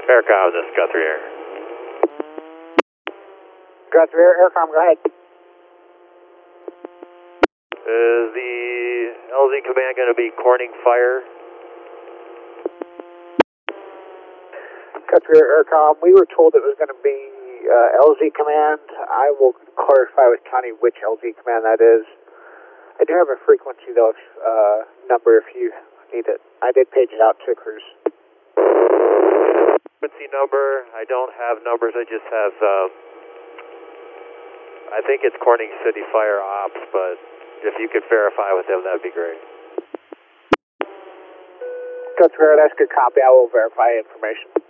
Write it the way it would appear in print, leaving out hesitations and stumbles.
Aircom, this is Guthrie Air. Guthrie Air, Aircom, go ahead. Is the LZ command going to be Corning Fire? Guthrie Air, Aircom, we were told it was going to be LZ command. I will clarify with Connie which LZ command that is. I do have a frequency though, number if you need it. I did page it out to Cruise. Frequency number, I don't have numbers, I just have, I think it's Corning City Fire Ops, but if you could verify with them, that'd be great. Guthrie Air, that's good copy. I will verify information.